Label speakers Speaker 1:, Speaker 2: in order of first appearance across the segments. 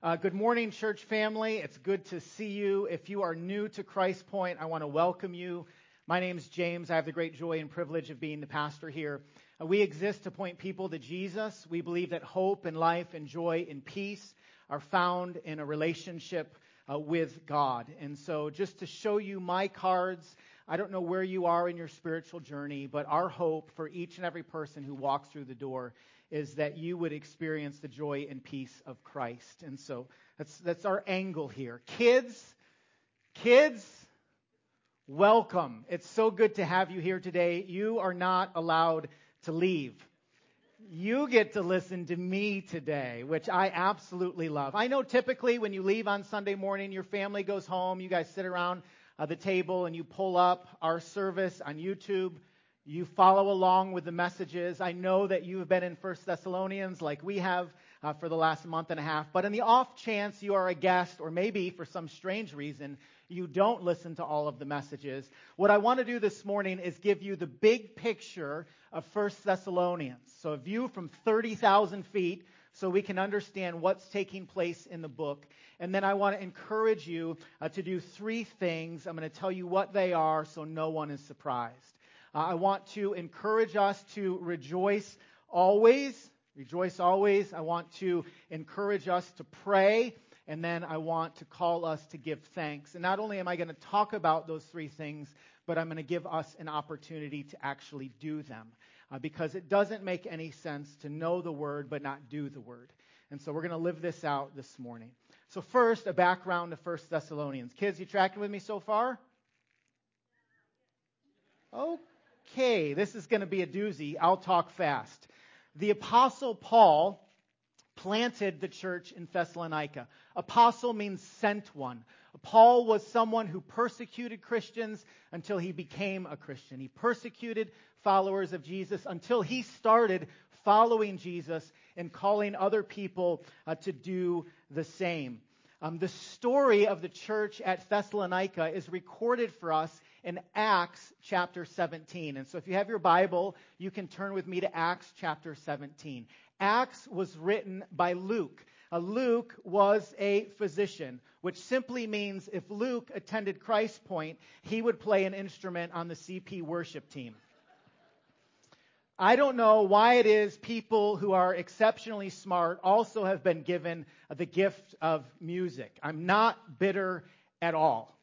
Speaker 1: Good morning, church family. It's good to see you. If you are new to Christ Point, I want to welcome you. My name is James. I have the great joy and privilege of being the pastor here. We exist to point people to Jesus. We believe that hope and life and joy and peace are found in a relationship with God. And so just to show you my cards, I don't know where you are in your spiritual journey, but our hope for each and every person who walks through the door is that you would experience the joy and peace of Christ. And so that's our angle here. Kids, welcome. It's so good to have you here today. You are not allowed to leave. You get to listen to me today, which I absolutely love. I know typically when you leave on Sunday morning, your family goes home, you guys sit around the table and you pull up our service on YouTube. You follow along with the messages. I know that you've been in 1 Thessalonians like we have for the last month and a half. But in the off chance you are a guest, or maybe for some strange reason you don't listen to all of the messages, what I want to do this morning is give you the big picture of 1 Thessalonians. So a view from 30,000 feet so we can understand what's taking place in the book. And then I want to encourage you to do three things. I'm going to tell you what they are so no one is surprised. I want to encourage us to rejoice always. Rejoice always. I want to encourage us to pray. And then I want to call us to give thanks. And not only am I going to talk about those three things, but I'm going to give us an opportunity to actually do them. Because it doesn't make any sense to know the word but not do the word. And so we're going to live this out this morning. So first, a background to 1 Thessalonians. Kids, you tracking with me so far? Okay, this is going to be a doozy. I'll talk fast. The Apostle Paul planted the church in Thessalonica. Apostle means sent one. Paul was someone who persecuted Christians until he became a Christian. He persecuted followers of Jesus until he started following Jesus and calling other people to do the same. The story of the church at Thessalonica is recorded for us in Acts chapter 17. And so if you have your Bible, you can turn with me to Acts chapter 17. Acts was written by Luke. Luke was a physician, which simply means if Luke attended Christ Point, he would play an instrument on the CP worship team. I don't know why it is people who are exceptionally smart also have been given the gift of music. I'm not bitter at all.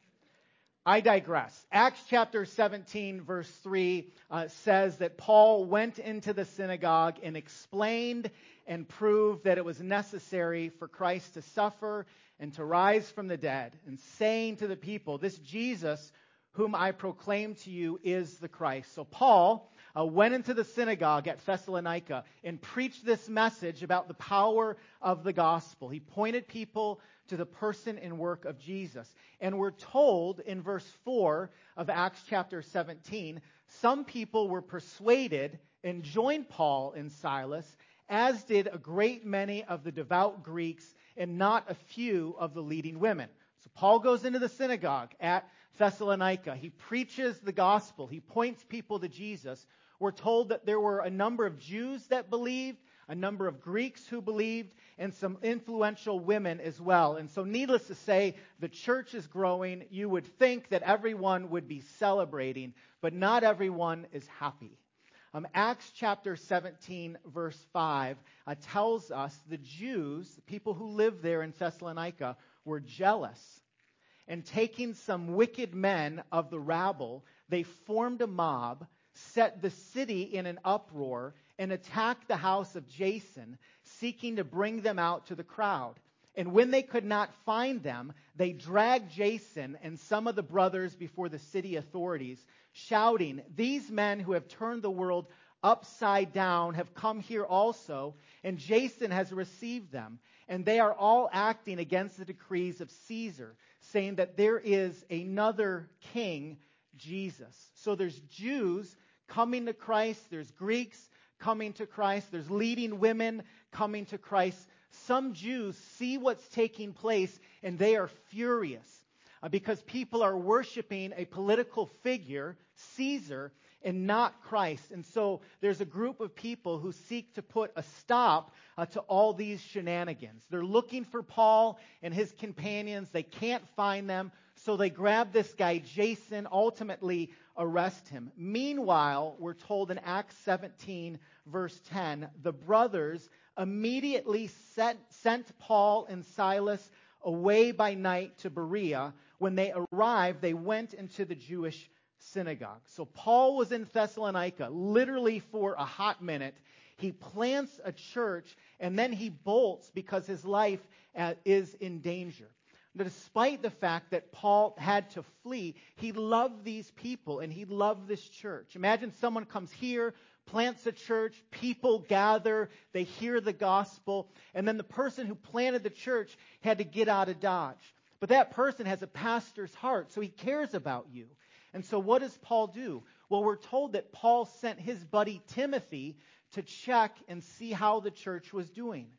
Speaker 1: I digress. Acts chapter 17 verse 3 says that Paul went into the synagogue and explained and proved that it was necessary for Christ to suffer and to rise from the dead, and saying to the people, this Jesus whom I proclaim to you is the Christ. So Paul went into the synagogue at Thessalonica and preached this message about the power of the gospel. He pointed people to the person and work of Jesus. And we're told in verse 4 of Acts chapter 17, some people were persuaded and joined Paul and Silas, as did a great many of the devout Greeks and not a few of the leading women. So Paul goes into the synagogue at Thessalonica. He preaches the gospel. He points people to Jesus. We're told that there were a number of Jews that believed, a number of Greeks who believed, and some influential women as well. And so needless to say, the church is growing. You would think that everyone would be celebrating, but not everyone is happy. Acts chapter 17 verse 5 tells us the Jews, the people who lived there in Thessalonica, were jealous. And taking some wicked men of the rabble, they formed a mob, set the city in an uproar, and attacked the house of Jason, seeking to bring them out to the crowd. And when they could not find them, they dragged Jason and some of the brothers before the city authorities, shouting, these men who have turned the world upside down have come here also, and Jason has received them. And they are all acting against the decrees of Caesar, saying that there is another king, Jesus. So there's Jews coming to Christ, there's Greeks coming to Christ, there's leading women coming to Christ. Some Jews see what's taking place and they are furious because people are worshiping a political figure, Caesar, and not Christ. And so there's a group of people who seek to put a stop to all these shenanigans. They're looking for Paul and his companions. They can't find them, so they grab this guy, Jason, ultimately arrest him. Meanwhile, we're told in Acts 17, verse 10, the brothers immediately sent Paul and Silas away by night to Berea. When they arrived, they went into the Jewish synagogue. So Paul was in Thessalonica literally for a hot minute. He plants a church and then he bolts because his life is in danger. But despite the fact that Paul had to flee, he loved these people and he loved this church. Imagine someone comes here, plants a church, people gather, they hear the gospel, and then the person who planted the church had to get out of Dodge. But that person has a pastor's heart, so he cares about you. And so what does Paul do? Well, we're told that Paul sent his buddy Timothy to check and see how the church was doing.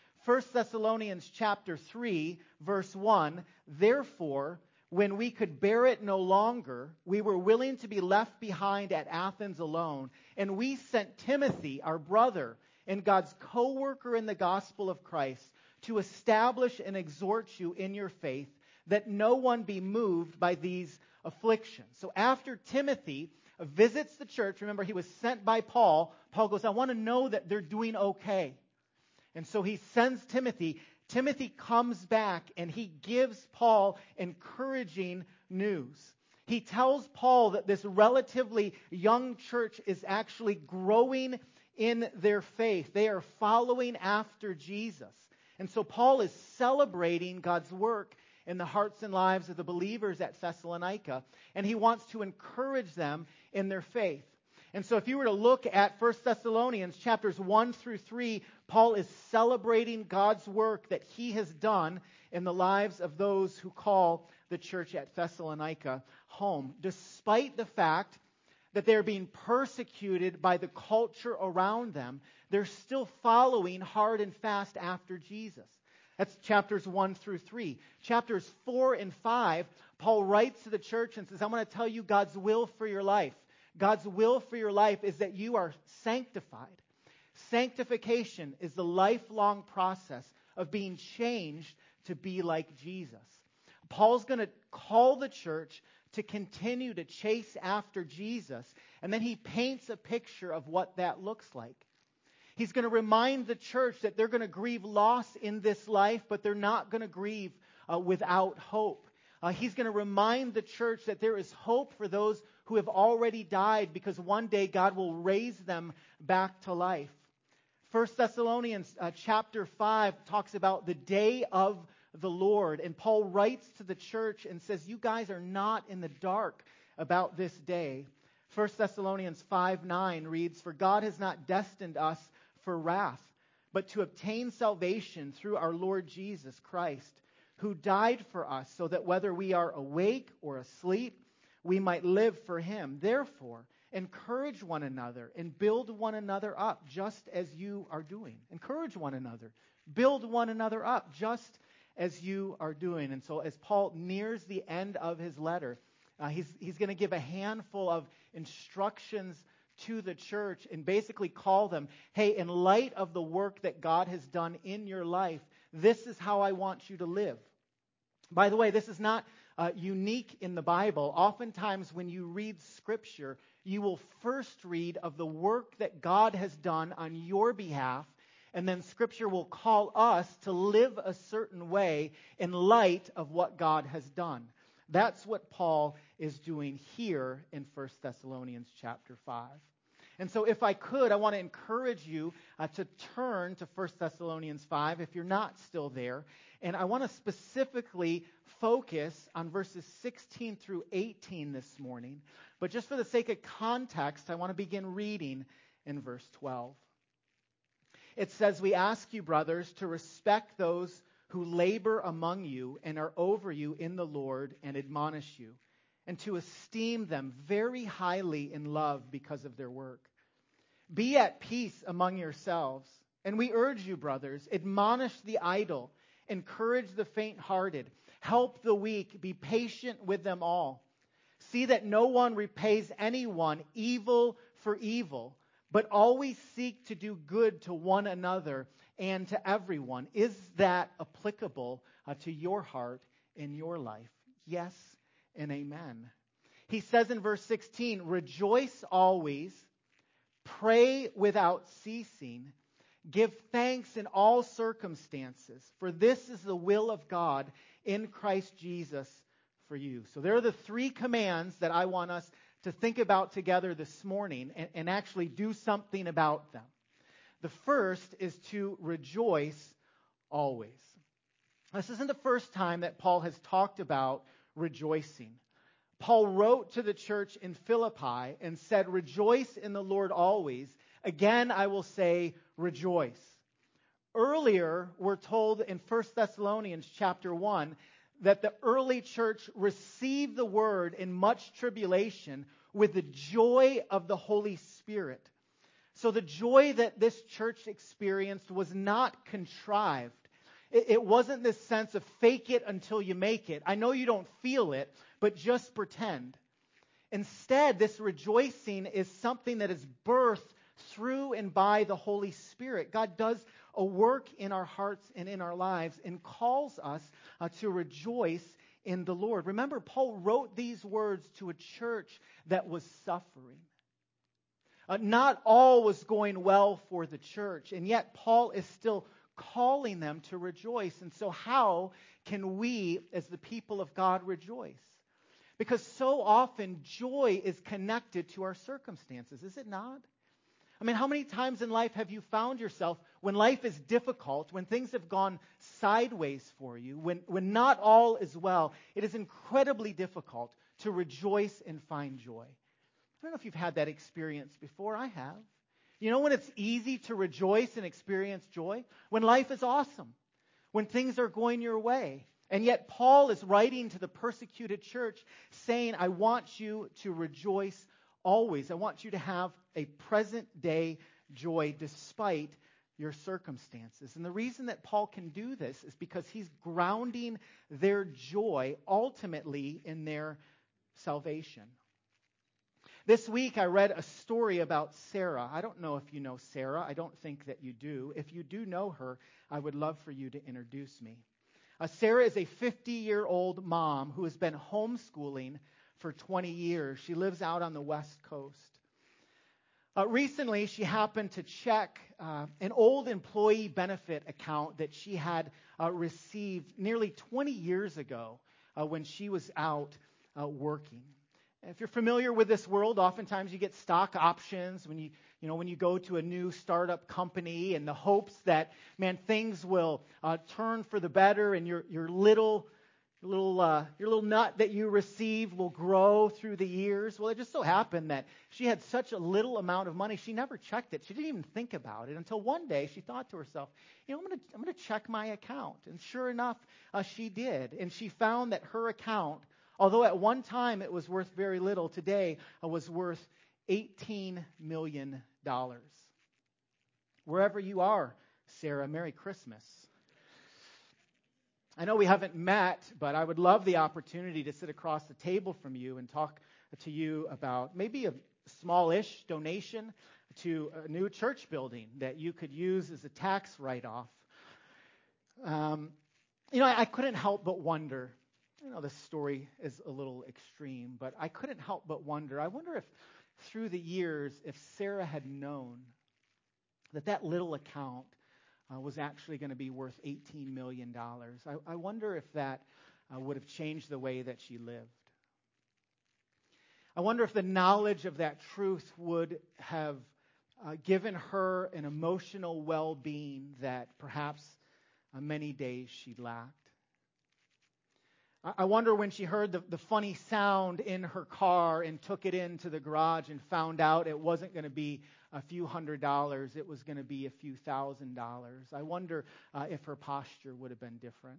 Speaker 1: 1 Thessalonians chapter 3, verse 1, therefore, when we could bear it no longer, we were willing to be left behind at Athens alone, and we sent Timothy, our brother, and God's co-worker in the gospel of Christ, to establish and exhort you in your faith, that no one be moved by these afflictions. So after Timothy visits the church, remember he was sent by Paul, Paul goes, I want to know that they're doing okay. And so he sends Timothy. Timothy comes back and he gives Paul encouraging news. He tells Paul that this relatively young church is actually growing in their faith. They are following after Jesus. And so Paul is celebrating God's work in the hearts and lives of the believers at Thessalonica, and he wants to encourage them in their faith. And so if you were to look at 1 Thessalonians chapters 1 through 3, Paul is celebrating God's work that he has done in the lives of those who call the church at Thessalonica home, despite the fact that they're being persecuted by the culture around them. They're still following hard and fast after Jesus. That's chapters 1 through 3. Chapters 4 and 5, Paul writes to the church and says, I'm going to tell you God's will for your life. God's will for your life is that you are sanctified. Sanctification is the lifelong process of being changed to be like Jesus. Paul's going to call the church to continue to chase after Jesus, and then he paints a picture of what that looks like. He's going to remind the church that they're going to grieve loss in this life, but they're not going to grieve without hope. He's going to remind the church that there is hope for those who have already died, because one day God will raise them back to life. 1 Thessalonians chapter 5 talks about the day of the Lord. And Paul writes to the church and says, you guys are not in the dark about this day. 1 Thessalonians 5:9 reads, for God has not destined us for wrath, but to obtain salvation through our Lord Jesus Christ, who died for us, so that whether we are awake or asleep, we might live for him. Therefore, encourage one another and build one another up, just as you are doing. Encourage one another. Build one another up, just as you are doing. And so as Paul nears the end of his letter, he's going to give a handful of instructions to the church and basically call them, hey, in light of the work that God has done in your life, this is how I want you to live. By the way, this is not unique in the Bible. Oftentimes when you read Scripture, you will first read of the work that God has done on your behalf, and then Scripture will call us to live a certain way in light of what God has done. That's what Paul is doing here in 1 Thessalonians chapter 5. And so if I could, I want to encourage you to turn to 1 Thessalonians 5 if you're not still there. And I want to specifically focus on verses 16 through 18 this morning. But just for the sake of context, I want to begin reading in verse 12. It says, we ask you, brothers, to respect those who labor among you and are over you in the Lord and admonish you, and to esteem them very highly in love because of their work. Be at peace among yourselves. And we urge you, brothers, admonish the idle, encourage the faint-hearted, help the weak, be patient with them all. See that no one repays anyone evil for evil, but always seek to do good to one another and to everyone. Is that applicable to your heart in your life? Yes and amen. He says in verse 16, rejoice always, pray without ceasing, give thanks in all circumstances, for this is the will of God in Christ Jesus for you. So there are the three commands that I want us to think about together this morning and actually do something about them. The first is to rejoice always. This isn't the first time that Paul has talked about rejoicing. Paul wrote to the church in Philippi and said, rejoice in the Lord always. Again, I will say, rejoice. Earlier, we're told in 1 Thessalonians chapter 1 that the early church received the word in much tribulation with the joy of the Holy Spirit. So the joy that this church experienced was not contrived. It wasn't this sense of fake it until you make it. I know you don't feel it, but just pretend. Instead, this rejoicing is something that is birthed through and by the Holy Spirit. God does a work in our hearts and in our lives and calls us to rejoice in the Lord. Remember, Paul wrote these words to a church that was suffering. Not all was going well for the church, and yet Paul is still calling them to rejoice. And so how can we, as the people of God, rejoice? Because so often joy is connected to our circumstances, is it not? I mean, how many times in life have you found yourself when life is difficult, when things have gone sideways for you, when not all is well, it is incredibly difficult to rejoice and find joy. I don't know if you've had that experience before. I have. You know when it's easy to rejoice and experience joy? When life is awesome, when things are going your way. And yet Paul is writing to the persecuted church saying, I want you to rejoice always. I want you to have a present day joy despite your circumstances. And the reason that Paul can do this is because he's grounding their joy ultimately in their salvation. This week I read a story about Sarah. I don't know if you know Sarah. I don't think that you do. If you do know her, I would love for you to introduce me. Sarah is a 50-year-old mom who has been homeschooling for 20 years. She lives out on the West Coast. Recently, she happened to check an old employee benefit account that she had received nearly 20 years ago when she was out working. If you're familiar with this world, oftentimes you get stock options when you go to a new startup company in the hopes that, man, things will turn for the better and your little nut that you receive will grow through the years. Well, it just so happened that she had such a little amount of money, she never checked it. She didn't even think about it until one day she thought to herself, I'm going to check my account. And sure enough, she did. And she found that her account, although at one time it was worth very little, today was worth $18 million. Wherever you are, Sarah, Merry Christmas. I know we haven't met, but I would love the opportunity to sit across the table from you and talk to you about maybe a smallish donation to a new church building that you could use as a tax write-off. I couldn't help but wonder. I know this story is a little extreme, but I couldn't help but wonder. I wonder if through the years, if Sarah had known that little account was actually going to be worth $18 million. I wonder if that would have changed the way that she lived. I wonder if the knowledge of that truth would have given her an emotional well-being that perhaps many days she lacked. I wonder when she heard the funny sound in her car and took it into the garage and found out it wasn't going to be a few $100s, it was going to be a few $1,000s. I wonder if her posture would have been different.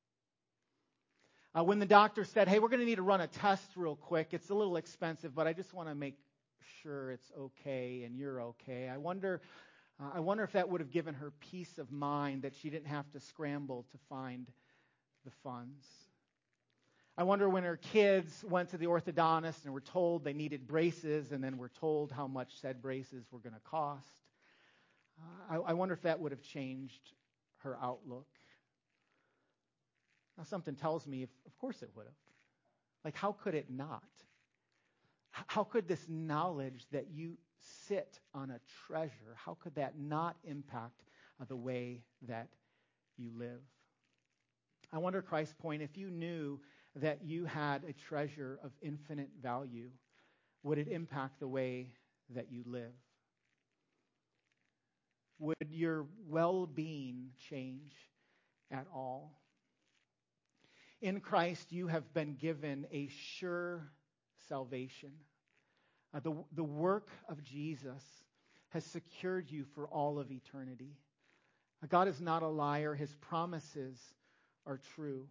Speaker 1: When the doctor said, hey, we're going to need to run a test real quick. It's a little expensive, but I just want to make sure it's okay and you're okay. I wonder if that would have given her peace of mind that she didn't have to scramble to find the funds. I wonder when her kids went to the orthodontist and were told they needed braces and then were told how much said braces were going to cost. I wonder if that would have changed her outlook. Now, something tells me, of course it would have. Like, how could it not? How could this knowledge that you sit on a treasure, how could that not impact the way that you live? I wonder, Christ Point, if you knew that you had a treasure of infinite value, would it impact the way that you live? Would your well-being change at all? In Christ, you have been given a sure salvation. The work of Jesus has secured you for all of eternity. God is not a liar. His promises are true.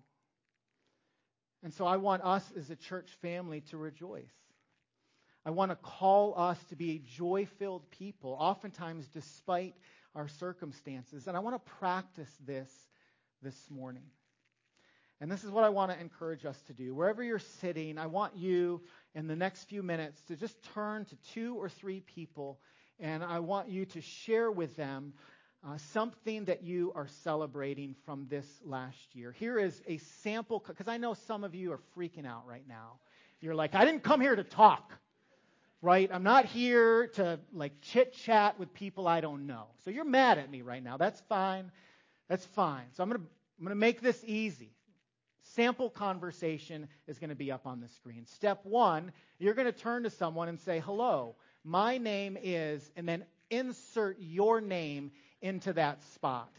Speaker 1: And so I want us as a church family to rejoice. I want to call us to be a joy-filled people, oftentimes despite our circumstances. And I want to practice this morning. And this is what I want to encourage us to do. Wherever you're sitting, I want you in the next few minutes to just turn to 2 or 3 people, and I want you to share with them something that you are celebrating from this last year. Here is a sample, because I know some of you are freaking out right now. You're like, I didn't come here to talk, right? I'm not here to chit-chat with people I don't know. So you're mad at me right now. That's fine. That's fine. So I'm going to make this easy. Sample conversation is going to be up on the screen. Step 1, you're going to turn to someone and say, hello, my name is, and then insert your name into that spot.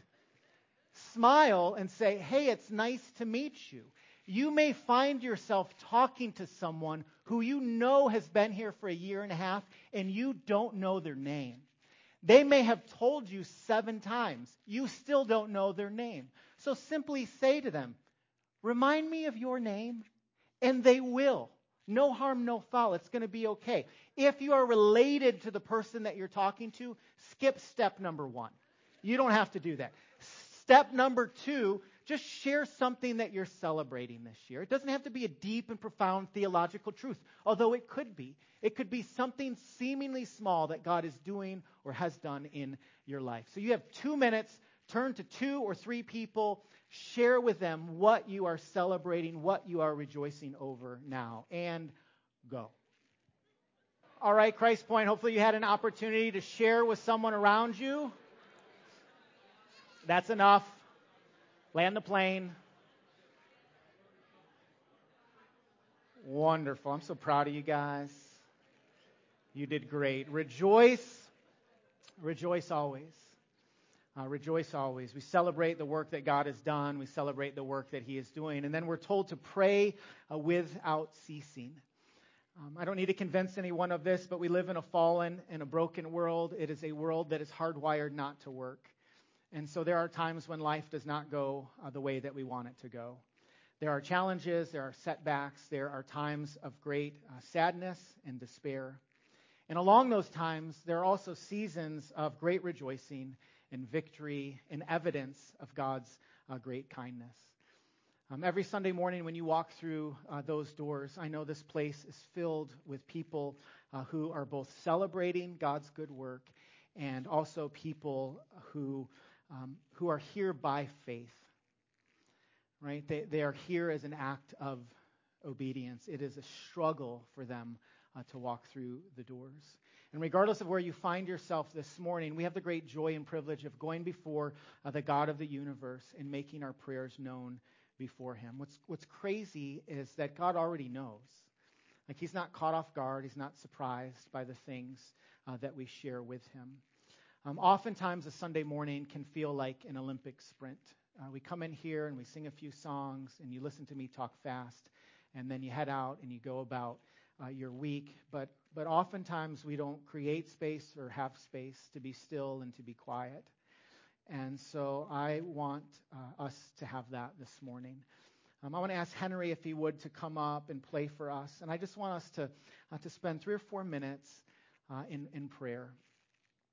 Speaker 1: Smile and say, hey, it's nice to meet you. You may find yourself talking to someone who you know has been here for a year and a half and you don't know their name. They may have told you 7 times. You still don't know their name. So simply say to them, remind me of your name, and they will. No harm, no foul. It's going to be okay. If you are related to the person that you're talking to, skip step number 1. You don't have to do that. Step number 2, just share something that you're celebrating this year. It doesn't have to be a deep and profound theological truth, although it could be. It could be something seemingly small that God is doing or has done in your life. So you have 2 minutes. Turn to 2 or 3 people. Share with them what you are celebrating, what you are rejoicing over now, and go. All right, Christ Point, hopefully you had an opportunity to share with someone around you. That's enough. Land the plane. Wonderful. I'm so proud of you guys. You did great. Rejoice. Rejoice always. Rejoice always. We celebrate the work that God has done. We celebrate the work that He is doing. And then we're told to pray without ceasing. I don't need to convince anyone of this, but we live in a fallen and a broken world. It is a world that is hardwired not to work. And so there are times when life does not go the way that we want it to go. There are challenges, there are setbacks, there are times of great sadness and despair. And along those times, there are also seasons of great rejoicing and victory and evidence of God's great kindness. Every Sunday morning when you walk through those doors, I know this place is filled with people who are both celebrating God's good work and also people who are here by faith. Right? They are here as an act of obedience. It is a struggle for them to walk through the doors. And regardless of where you find yourself this morning, we have the great joy and privilege of going before the God of the universe and making our prayers known before Him. What's crazy is that God already knows. Like, He's not caught off guard. He's not surprised by the things that we share with Him. Oftentimes, a Sunday morning can feel like an Olympic sprint. We come in here and we sing a few songs, and you listen to me talk fast, and then you head out and you go about your week. But oftentimes we don't create space or have space to be still and to be quiet. And so I want us to have that this morning. I want to ask Henry if he would to come up and play for us. And I just want us to spend 3 or 4 minutes in prayer.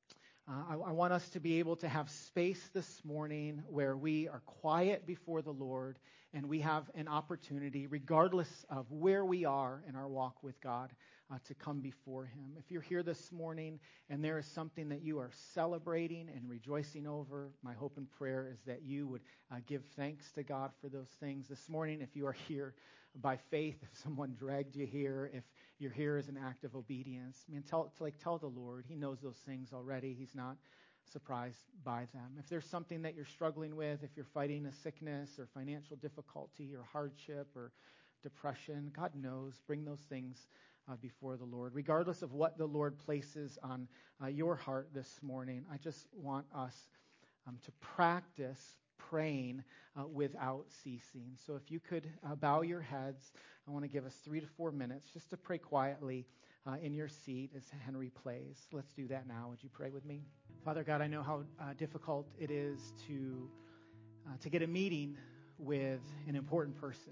Speaker 1: I want us to be able to have space this morning where we are quiet before the Lord and we have an opportunity, regardless of where we are in our walk with God, to come before Him. If you're here this morning and there is something that you are celebrating and rejoicing over, my hope and prayer is that you would give thanks to God for those things. This morning, if you are here by faith, if someone dragged you here, if you're here as an act of obedience, tell the Lord. He knows those things already. He's not surprised by them. If there's something that you're struggling with, if you're fighting a sickness or financial difficulty or hardship or depression, God knows. Bring those things before the Lord. Regardless of what the Lord places on your heart this morning, I just want us to practice praying without ceasing. So if you could bow your heads, I want to give us 3 to 4 minutes just to pray quietly in your seat as Henry plays. Let's do that now. Would you pray with me? Father God, I know how difficult it is to get a meeting with an important person.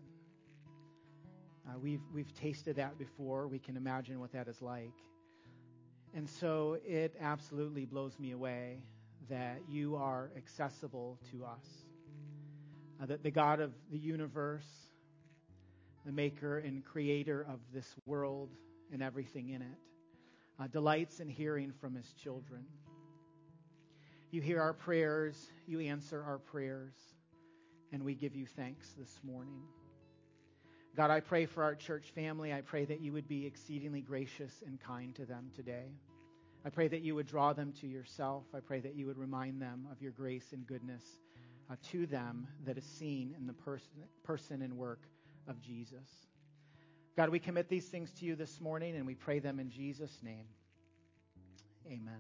Speaker 1: We've tasted that before. We can imagine what that is like. And so it absolutely blows me away that you are accessible to us. That the God of the universe, the maker and creator of this world and everything in it, delights in hearing from His children. You hear our prayers, you answer our prayers, and we give you thanks this morning. God, I pray for our church family. I pray that you would be exceedingly gracious and kind to them today. I pray that you would draw them to yourself. I pray that you would remind them of your grace and goodness to them that is seen in the person and work of Jesus. God, we commit these things to you this morning, and we pray them in Jesus' name. Amen.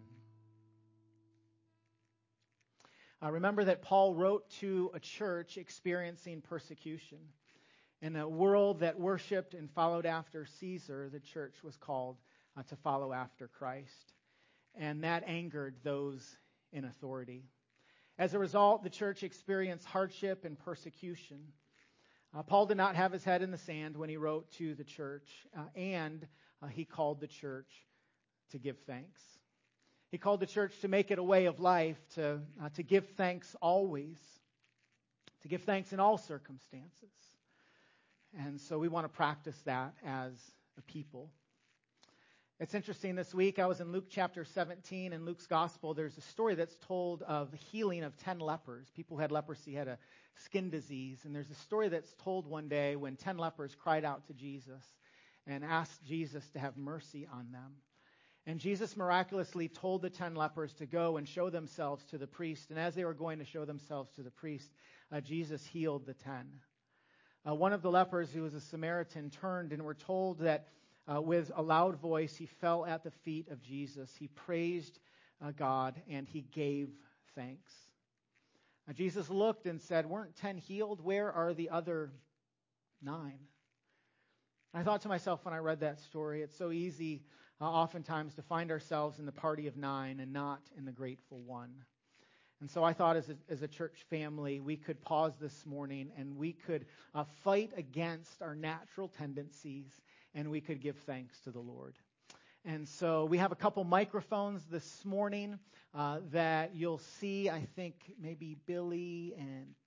Speaker 1: Remember that Paul wrote to a church experiencing persecution. In a world that worshipped and followed after Caesar, the church was called to follow after Christ. And that angered those in authority. As a result, the church experienced hardship and persecution. Paul did not have his head in the sand when he wrote to the church, and he called the church to give thanks. He called the church to make it a way of life, to give thanks always, to give thanks in all circumstances. And so we want to practice that as a people. It's interesting, this week I was in Luke chapter 17. In Luke's gospel, there's a story that's told of the healing of 10 lepers. People who had leprosy, had a skin disease. And there's a story that's told one day when 10 lepers cried out to Jesus and asked Jesus to have mercy on them. And Jesus miraculously told the 10 lepers to go and show themselves to the priest. And as they were going to show themselves to the priest, Jesus healed the 10. One of the lepers, who was a Samaritan, turned, and we're told that with a loud voice, he fell at the feet of Jesus. He praised God, and he gave thanks. Jesus looked and said, "Weren't 10 healed? Where are the other 9? I thought to myself when I read that story, it's so easy oftentimes to find ourselves in the party of 9 and not in the grateful one. And so I thought as a church family, we could pause this morning and we could fight against our natural tendencies, and we could give thanks to the Lord. And so we have a couple microphones this morning that you'll see. I think maybe Billy and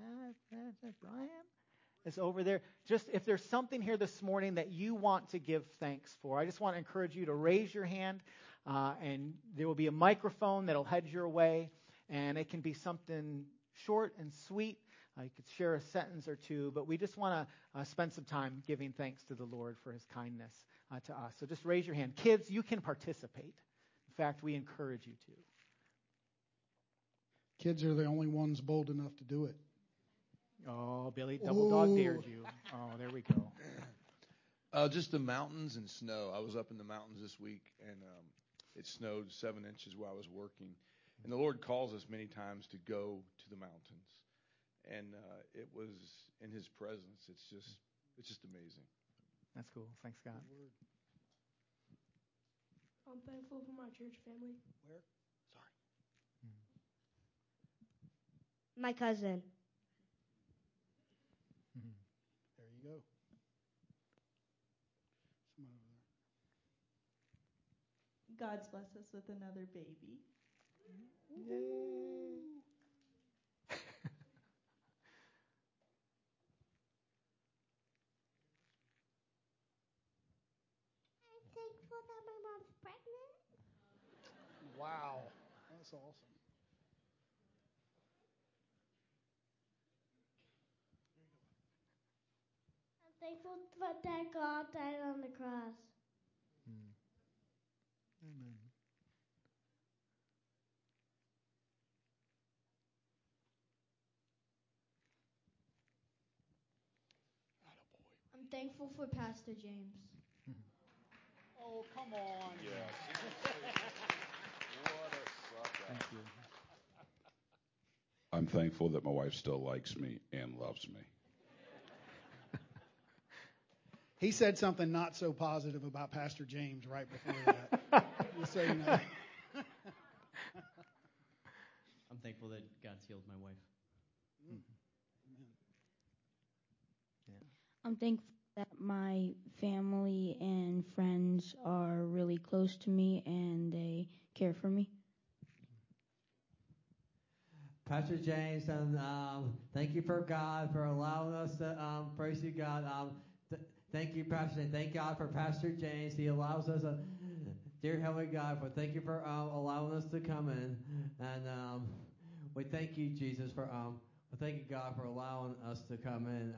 Speaker 1: Brian is over there. Just if there's something here this morning that you want to give thanks for, I just want to encourage you to raise your hand, and there will be a microphone that'll head your way. And it can be something short and sweet. You could share a sentence or two, but we just want to spend some time giving thanks to the Lord for His kindness to us. So just raise your hand. Kids, you can participate. In fact, we encourage you to.
Speaker 2: Kids are the only ones bold enough to do it.
Speaker 1: Oh, Billy, double dog dared you. Oh, there we go.
Speaker 3: Just the mountains and snow. I was up in the mountains this week, and it snowed 7 inches while I was working. And the Lord calls us many times to go to the mountains. And it was in His presence. It's just amazing.
Speaker 1: That's cool. Thanks, Scott.
Speaker 4: I'm thankful for my church family.
Speaker 2: Where?
Speaker 3: Sorry.
Speaker 4: My cousin.
Speaker 2: There you go. Someone over there.
Speaker 5: God's blessed us with another baby.
Speaker 1: Yay.
Speaker 4: I'm thankful that my mom's pregnant.
Speaker 2: Wow. That's awesome.
Speaker 4: I'm thankful that God died on the cross.
Speaker 1: Amen.
Speaker 4: I'm thankful for Pastor James.
Speaker 2: Oh, come on.
Speaker 3: Yes. What a sucker.
Speaker 1: Thank you.
Speaker 5: I'm thankful that my wife still likes me and loves me.
Speaker 2: He said something not so positive about Pastor James right before that. Just so you know.
Speaker 6: I'm thankful that God's healed my wife.
Speaker 7: I'm thankful that my family and friends are really close to me and they care for me.
Speaker 6: Pastor James, and thank you for God for allowing us to praise you, God. Thank you, Pastor. Thank God for Pastor James. He allows us, dear Heavenly God, for thank you for allowing us to come in, and we thank you, Jesus, for thank you, God, for allowing us to come in.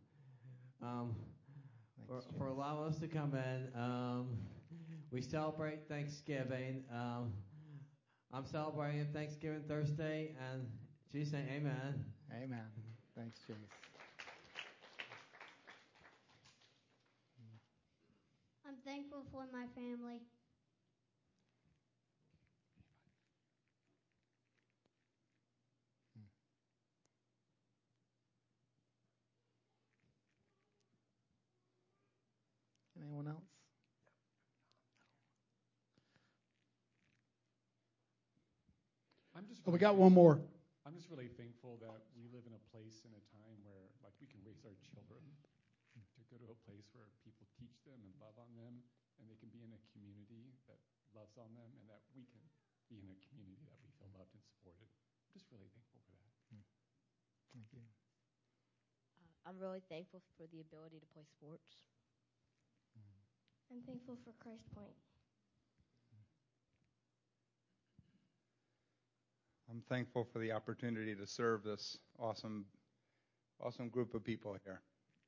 Speaker 6: For allowing us to come in. We celebrate Thanksgiving. I'm celebrating Thanksgiving Thursday, and Jesus' name, amen.
Speaker 1: Amen. Thanks, Chase.
Speaker 4: I'm thankful for my family.
Speaker 1: Anyone else?
Speaker 2: Oh, we got one more.
Speaker 8: I'm just really thankful that we live in a place and a time where, like, we can raise our children to go to a place where people teach them and love on them, and they can be in a community that loves on them, and that we can be in a community that we feel loved and supported. I'm just really thankful for that.
Speaker 1: Thank you.
Speaker 9: I'm really thankful for the ability to play sports.
Speaker 4: I'm thankful for Christ Point.
Speaker 10: I'm thankful for the opportunity to serve this awesome group of people here.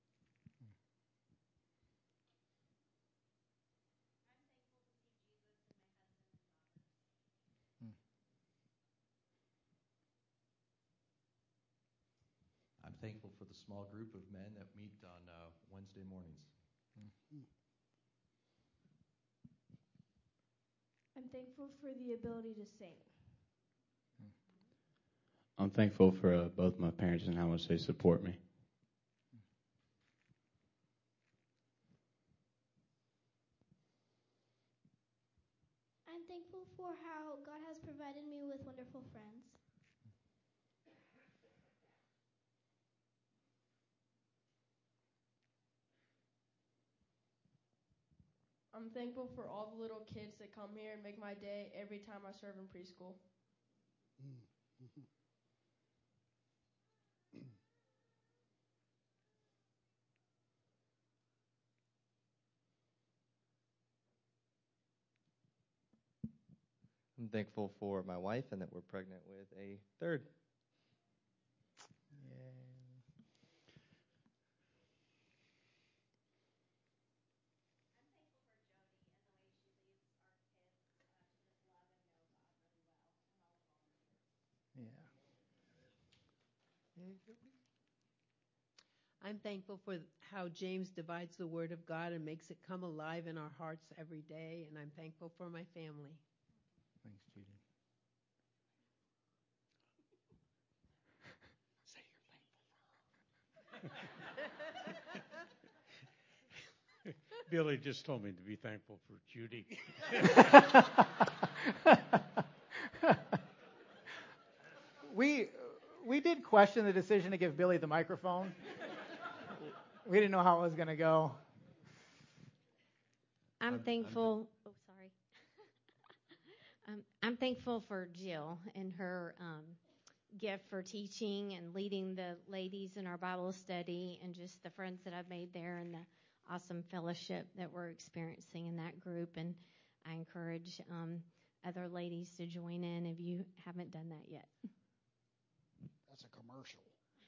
Speaker 11: I'm thankful for the small group of men that meet on Wednesday mornings.
Speaker 4: I'm thankful for the ability to sing.
Speaker 12: I'm thankful for both my parents and how much they support me.
Speaker 4: I'm thankful for how God has provided me with wonderful friends.
Speaker 13: I'm thankful for all the little kids that come here and make my day every time I serve in preschool.
Speaker 14: I'm thankful for my wife and that we're pregnant with a third.
Speaker 15: I'm thankful for how James divides the Word of God and makes it come alive in our hearts every day, and I'm thankful for my family.
Speaker 1: Thanks, Judy.
Speaker 3: Say you're thankful for her.
Speaker 16: Billy just told me to be thankful for Judy.
Speaker 1: We did question the decision to give Billy the microphone. We didn't know how it was going to go.
Speaker 9: I'm thankful. Oh, sorry.
Speaker 17: I'm thankful for Jill and her gift for teaching and leading the ladies in our Bible study, and just the friends that I've made there and the awesome fellowship that we're experiencing in that group. And I encourage other ladies to join in if you haven't done that yet.
Speaker 2: That's a commercial.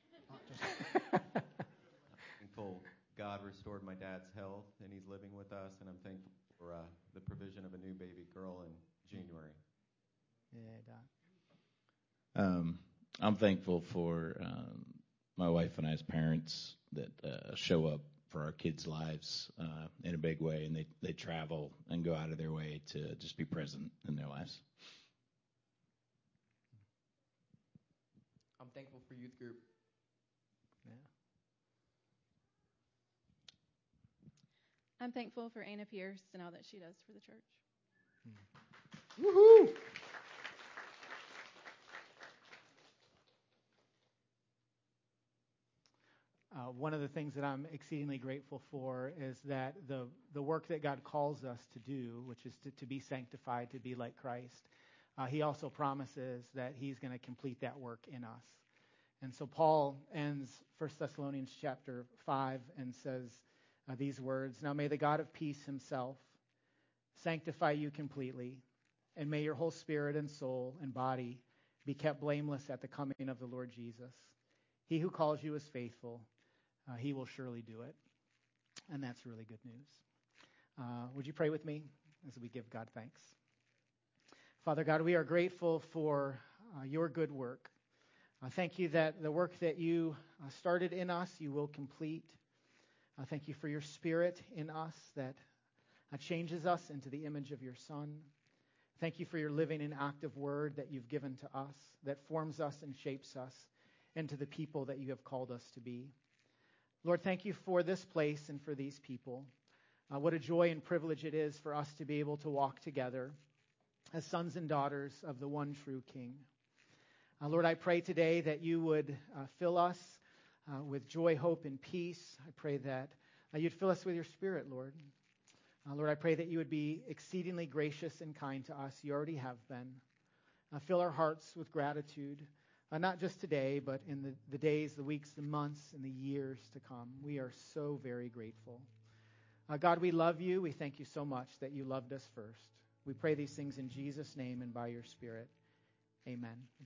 Speaker 18: Thankful God restored my dad's health, and he's living with us, and I'm thankful for the provision of a new baby girl in January.
Speaker 1: Yeah, Don.
Speaker 12: I'm thankful for my wife and I's parents that show up for our kids' lives in a big way, and they travel and go out of their way to just be present in their lives.
Speaker 19: I'm thankful for youth group.
Speaker 1: Yeah.
Speaker 20: I'm thankful for Anna Pierce and all that she does for the church.
Speaker 1: Woohoo! One of the things that I'm exceedingly grateful for is that the work that God calls us to do, which is to be sanctified, to be like Christ, He also promises that He's going to complete that work in us. And so Paul ends 1 Thessalonians chapter 5 and says these words, "Now may the God of peace Himself sanctify you completely, and may your whole spirit and soul and body be kept blameless at the coming of the Lord Jesus. He who calls you is faithful. He will surely do it." And that's really good news. Would you pray with me as we give God thanks? Father God, we are grateful for your good work. Thank you that the work that you started in us, you will complete. Thank you for your Spirit in us that changes us into the image of your Son. Thank you for your living and active word that you've given to us, that forms us and shapes us into the people that you have called us to be. Lord, thank you for this place and for these people. What a joy and privilege it is for us to be able to walk together as sons and daughters of the one true King. Lord, I pray today that you would fill us with joy, hope, and peace. I pray that you'd fill us with your Spirit, Lord. Lord, I pray that you would be exceedingly gracious and kind to us. You already have been. Fill our hearts with gratitude, not just today, but in the days, the weeks, the months, and the years to come. We are so very grateful. God, we love you. We thank you so much that you loved us first. We pray these things in Jesus' name and by your Spirit. Amen.